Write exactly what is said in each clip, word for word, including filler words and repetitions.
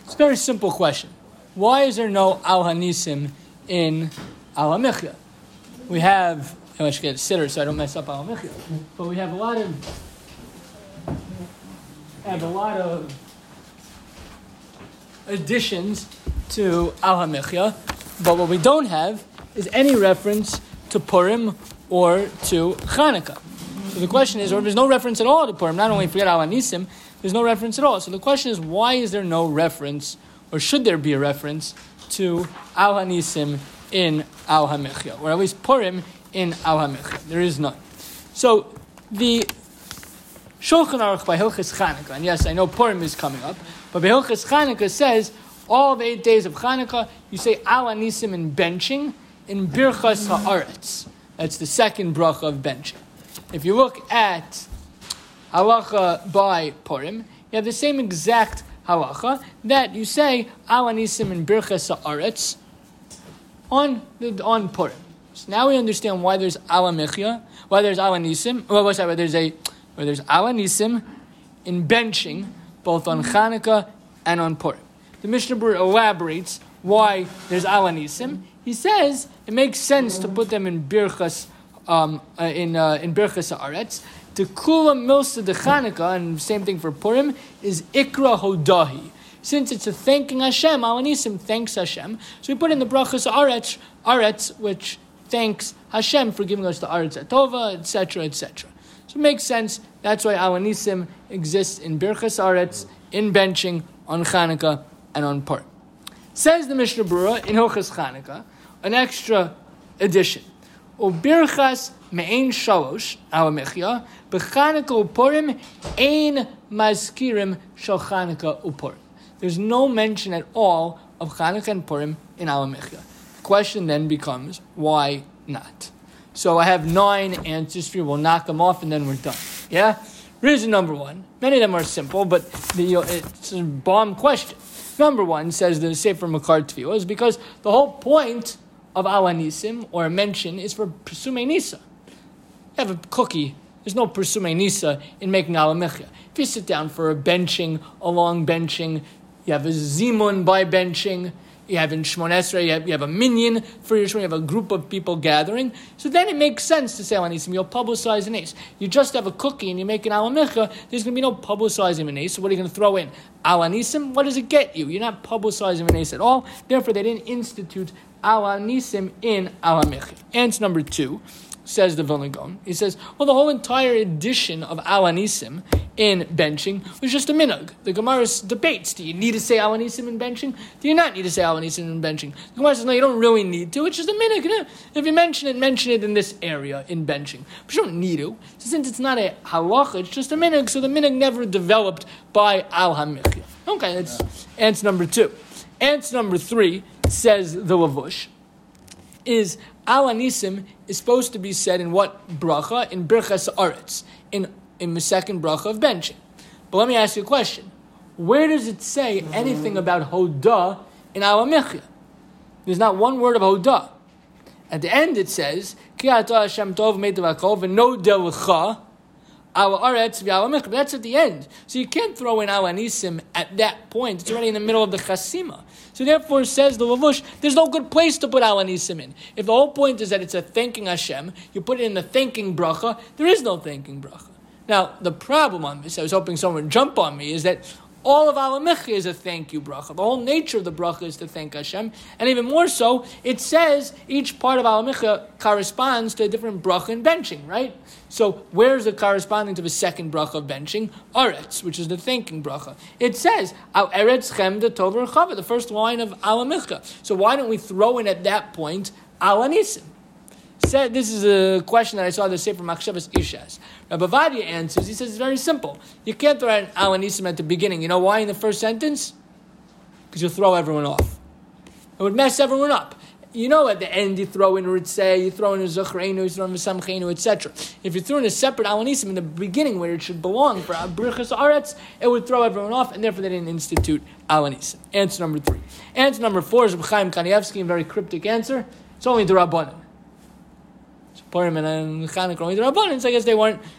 It's a very simple question. Why is there no Al Hanisim in Al HaMichya? We have, I should get a sitter so I don't mess up Al HaMichya, but we have a lot of, have a lot of additions to Al HaMichya, but what we don't have is any reference to Purim or to Chanukah. So the question is, or there's no reference at all to Purim, not only forget Al Hanisim, there's no reference at all. So the question is, why is there no reference, or should there be a reference, to Al Hanisim in Al HaMichya, or at least Purim in Al HaMichya? There is none. So the Shulchan Aruch by Hilchos Chanukah, and yes, I know Purim is coming up, but by Hilchos Chanukah says, all the eight days of Chanukah, you say Al Hanisim in benching, in Birchas Haaretz. That's the second bracha of benching. If you look at halacha by Purim, you have the same exact halacha that you say Al Hanisim in Birchas Haaretz on the, on Purim. So now we understand why there's Al HaMichya, why there's Al Hanisim, well, what's that? Why there's a why there's Al Hanisim in benching both on Chanukah and on Purim. The Mishnah Berurah elaborates why there's Al Hanisim. He says it makes sense to put them in Birchas um, uh, in uh, in Birchas Haaretz. The Kula Milsa de Chanukah, and same thing for Purim, is Ikra Hodahi. Since it's a thanking Hashem, Al Hanisim thanks Hashem, so we put in the Brachas Aretz, Aretz, which thanks Hashem for giving us the Aretz Atova, et cetera, et cetera. So it makes sense. That's why Al Hanisim exists in Birchas Aretz, in benching, on Chanukah, and on Purim. Says the Mishnah Berurah in Hilchos Chanukah, an extra addition. Ubirchas me'ein shalosh, Al HaMichya, b'Chanukah u'Purim, ein mazkirim shel Chanukah u'Purim. There's no mention at all of Chanukah and Purim in Al HaMichya. The question then becomes, why not? So I have nine answers for you. We'll knock them off and then we're done. Yeah? Reason number one. Many of them are simple, but the, it's a bomb question. Number one, says the Sefer Makar Tefillah, is because the whole point of Al Hanisim, or a mention, is for Pesumei Nisa. You have a cookie, there's no Pesumei Nisa in making Al HaMichya. If you sit down for a benching, a long benching, you have a Zimun by benching, you have in Shmon Esrei, you have, you have a minyan for your Shmon, you have a group of people gathering. So then it makes sense to say Al Hanisim, you'll publicize an ace. You just have a cookie and you make an Al HaMichya, there's going to be no publicizing an ace. So what are you going to throw in? Al Hanisim, what does it get you? You're not publicizing an ace at all. Therefore, they didn't institute Al Hanisim in Al HaMichya. Answer number two, says the Vilna Gaon. He says, well, the whole entire edition of Al Hanisim in benching was just a minhag. The Gemara debates, do you need to say Al Hanisim in benching? Do you not need to say Al Hanisim in benching? The Gemara says, no, you don't really need to. It's just a minhag. If you mention it, mention it in this area in benching. But you don't need to. So since it's not a halacha, it's just a minhag, so the minhag never developed by Al HaMichya. Okay, that's answer number two. Answer number three, says the Lavush, is Al Hanisim is supposed to be said in what bracha? In Birchas Aretz, in, in the second bracha of benching. But let me ask you a question. Where does it say anything about Hodah in Al HaMichya? There's not one word of Hodah. At the end it says, Ki ata Hashem tov meitav hakol v'nodeh l'cha Al Aretz v'Al HaMichya. But that's at the end. So you can't throw in Al Hanisim at that point. It's already in the middle of the Chasima. So therefore, says the Lavush, there's no good place to put Al Hanisim in. If the whole point is that it's a thanking Hashem, you put it in the thanking bracha, there is no thanking bracha. Now, the problem on this, I was hoping someone would jump on me, is that all of Al HaMichya is a thank you bracha. The whole nature of the bracha is to thank Hashem. And even more so, it says each part of Al HaMichya corresponds to a different bracha in benching, right? So where's the corresponding to the second bracha of benching? Aretz, which is the thanking bracha. It says, Al Eretz Chem de Tov Rechava, the first line of Al HaMichya. So why don't we throw in at that point Al Hanisim? Said, this is a question that I saw the Sefer Machshavas Ishas. Rabbi Vadia answers, he says it's very simple. You can't throw out Al Hanisim at the beginning. You know why in the first sentence? Because you'll throw everyone off. It would mess everyone up. You know at the end you throw in Ritzeh, you throw in a Zachreinu, you throw in a Samcheinu, et cetera. If you threw in a separate Al Hanisim in the beginning where it should belong for Birchas Aretz, it would throw everyone off, and therefore they didn't institute Al Hanisim. Answer number three. Answer number four is Reb Chaim Kanievsky, a very cryptic answer. It's only the Rabbanan. Purim and Chanukah only the Rabbanan, so I guess they weren't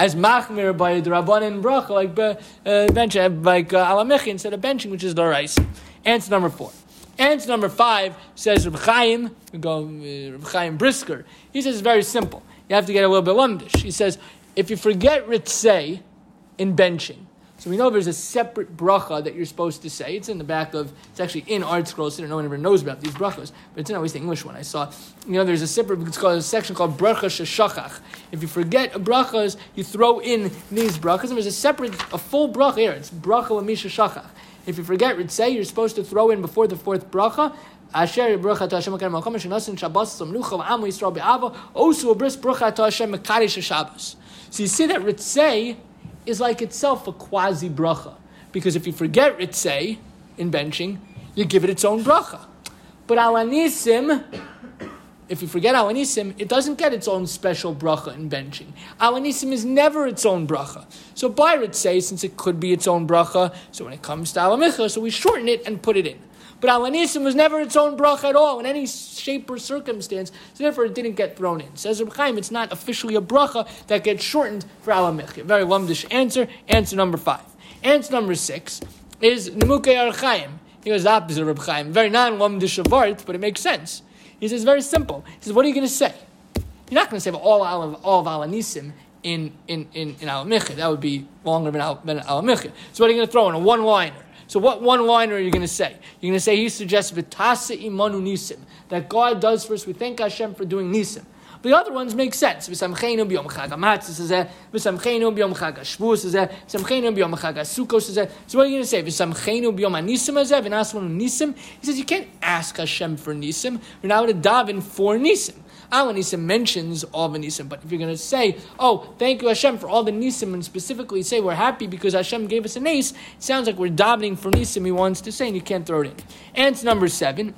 as machmir by the Rabbanan bracha, like uh, bench, like uh, alamich instead of benching, which is the rice. Answer number four. Answer number five says Reb Chaim. We go uh, Reb Chaim Brisker. He says it's very simple. You have to get a little bit lumdish. He says if you forget ritzei in benching. So we know there's a separate bracha that you're supposed to say. It's in the back of, it's actually in Art Scrolls. No one ever knows about these brachas, but it's in always the English one I saw. You know, there's a separate, it's called a section called bracha sheshachach. If you forget brachas, you throw in these brachas, and there's a separate, a full bracha here. It's bracha l'misha shachach. If you forget ritzei, you're supposed to throw in before the fourth bracha, Asher bracha to Hashem Makar Malcham Shenasin Shabbos Samlucha V'Amu Yisrael Be'ava Osu Abris bracha to Hashem Mekadesh Shabbos. So you see that ritzei is like itself a quasi bracha, because if you forget ritzei in benching, you give it its own bracha. But alanisim, if you forget alanisim, it doesn't get its own special bracha in benching. Alanisim is never its own bracha. So by ritzei, since it could be its own bracha, so when it comes to alamicha, so we shorten it and put it in. But alanisim was never its own bracha at all in any shape or circumstance, so therefore it didn't get thrown in. Says Reb Chaim, it's not officially a bracha that gets shortened for alamicha. Very lumdish answer. Answer number five. Answer number six is Nemukei Archaim. He goes the opposite of Reb Chaim. Very non-lumdish of art, but it makes sense. He says very simple. He says, what are you going to say? You're not going to say all of all of alanisim in in in, in alamicha. That would be longer than, al, than alamicha. So what are you going to throw in a one-liner? So what one-liner are you going to say? You're going to say, he suggests V'tase imanu nisim, that God does for us. We thank Hashem for doing nisim. The other ones make sense. V'samcheinu b'yom chag hamatzis hazeh, v'samcheinu b'yom chag hashvuos hazeh, v'samcheinu b'yom chag hasukos hazeh. So what are you going to say? V'samcheinu b'yom hanisim hazeh, v'nasmanu nisim. He says you can't ask Hashem for nisim. You're not going to daven for nisim. Al Nisim mentions all the Nisim, but if you're going to say, oh, thank you Hashem for all the Nisim, and specifically say we're happy because Hashem gave us a Nes, it sounds like we're davening for Nisim, he wants to say, and you can't throw it in. Answer number seven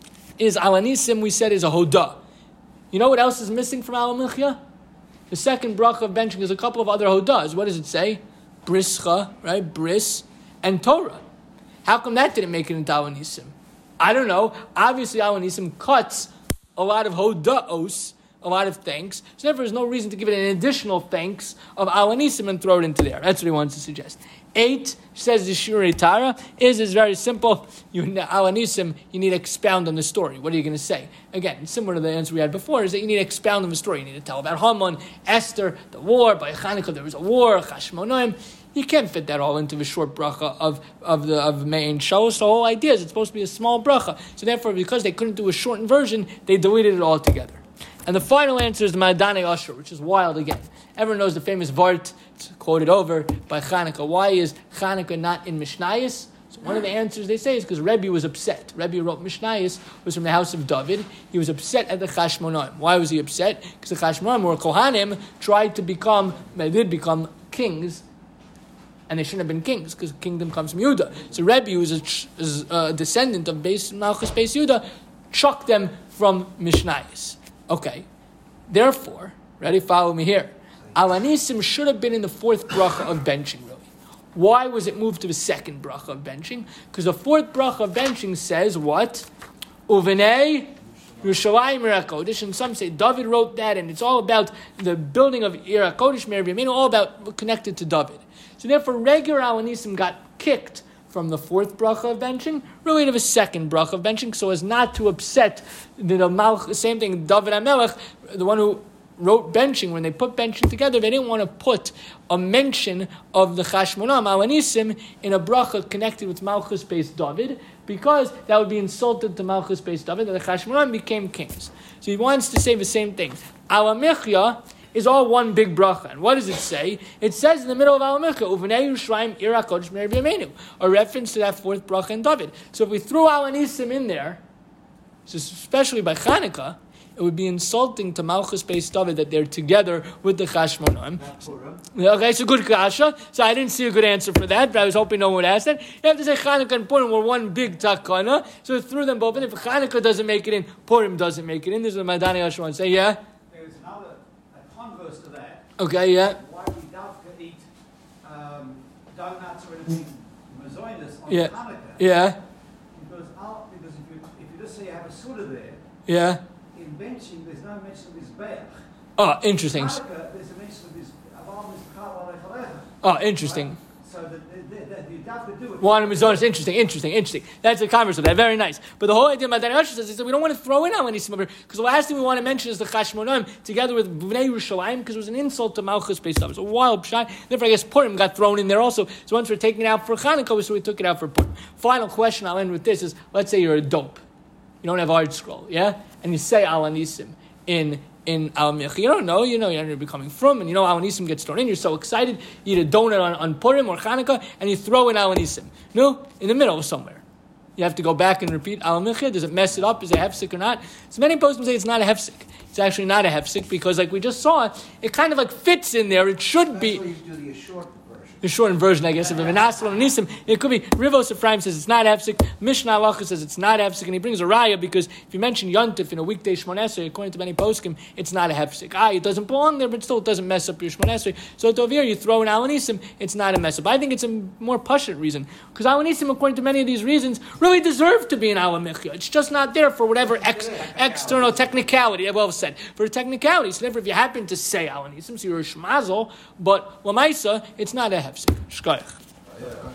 is Al Nisim, we said, is a Hodah. You know what else is missing from Al Michya? The second bracha of benching is a couple of other Hodahs. What does it say? Brischa, right? Bris, and Torah. How come that didn't make it into Al Nisim? I don't know. Obviously, Al Nisim cuts a lot of hoda'os, a lot of thanks. So therefore, there's no reason to give it an additional thanks of alanisim and throw it into there. That's what he wants to suggest. Eight, says the Shurei Tara, is is very simple. You alanisim, you need to expound on the story. What are you going to say? Again, similar to the answer we had before, is that you need to expound on the story. You need to tell about Haman, Esther, the war. By Chanukah, there was a war. Chashmonaim. You can't fit that all into the short bracha of, of the of main show. So the whole idea is it's supposed to be a small bracha. So therefore, because they couldn't do a shortened version, they deleted it all together. And the final answer is the Ma'adanei Asher, which is wild again. Everyone knows the famous Vart, it's quoted over by Chanukah. Why is Chanukah not in Mishnayos? So one of the answers they say is because Rebbe was upset. Rebbe wrote Mishnayos, was from the house of David. He was upset at the Chashmonaim. Why was he upset? Because the Chashmonaim, or Kohanim, tried to become, they did become kings, and they shouldn't have been kings, because the kingdom comes from Yehuda. So Rebbe, who was a, a descendant of Beis Malchus Beis Yehuda, chucked them from Mishnayos. Okay, therefore, ready, follow me here. Alanisim should have been in the fourth bracha of benching, really. Why was it moved to the second bracha of benching? Because the fourth bracha of benching says what? Uvenei Yerushalayim Ir HaKodesh, and some say David wrote that, and it's all about the building of Ir HaKodesh, Me'er B'Yameinu, all about connected to David. So therefore, regular Alanisim got kicked from the fourth bracha of benching, really to the second bracha of benching, so as not to upset the, the Malch, same thing, David HaMelech, the one who wrote benching. When they put benching together, they didn't want to put a mention of the Chashmonah, Alanisim, in a bracha connected with Malchus Beis David, because that would be insulted to Malchus Beis David, that the Chashmonah became kings. So he wants to say the same thing. Alamichya is all one big bracha. And what does it say? It says in the middle of Alamicha, Uvenei Yerushalayim Ir HaKodesh Me'er B'Yameinu, a reference to that fourth bracha in David. So if we threw Alanisim in there, so especially by Chanukah, it would be insulting to Malchus Beis David that they're together with the Chashmonaim. Okay, so good kasha. So I didn't see a good answer for that, but I was hoping no one would ask that. You have to say Chanukah and Purim were one big takana, so we threw them both in. If Chanukah doesn't make it in, Purim doesn't make it in. This is what Ma'adanei Asher wants to say, yeah? There's another a converse to that. Okay, yeah. Why we dafka eat um, donuts or anything mazoinus on Yeah. Hanukkah? Yeah. Because, I'll, because if you if you just say you have a suda there, Yeah. in benching there's no mention of his be'ach. Oh, interesting. Hanukkah, there's a mention of his Avam is Oh, interesting. So the, the, the, the, you have to do it. One of Mizonos, interesting, interesting, interesting. That's the converse of that. Very nice. But the whole idea about that Rashi says is that we don't want to throw in Al Anisim over here, because the last thing we want to mention is the Chashmonaim together with Bnei Yerushalayim, because it was an insult to Malchus based on. It's a wild shot. Therefore, I guess Purim got thrown in there also. So once we're taking it out for Chanukah, so we took it out for Purim. Final question, I'll end with this, is let's say you're a dope. You don't have Art Scroll, yeah? And you say Al Anisim in in Al Mich. You don't know, you know you're becoming from, and you know Al Anisim gets thrown in. You're so excited, you eat a donut on, on Purim or Chanukah, and you throw in Al Anisim. No, in the middle somewhere. You have to go back and repeat Al Mich. Does it mess it up? Is it hefsek or not? So many poskim say it's not a hefsek. It's actually not a hefsek because, like we just saw, it kind of like fits in there. It should be. That's why you do the short version. The shortened version, I guess, of Menasel and Nisim. It could be, Rivos Ephraim says it's not hefsek, Mishnah Halacha says it's not hefsek, and he brings a raya because if you mention Yontif in a weekday Shmon Esrei, according to many poskim, it's not a hefsek. Ah, it doesn't belong there, but still it doesn't mess up your Shmon Esrei. So to over here, you throw in Al Nisim, it's not a mess up. I think it's a more pashut reason, because Al Nisim, according to many of these reasons, really deserve to be an Al Michya. It's just not there for whatever ex, external technicality, well said, for a technicality. So therefore, if you happen to say Al Nisim, so you're a shmazel, but Lamaisa, it's not a hefsek. Shkoyach.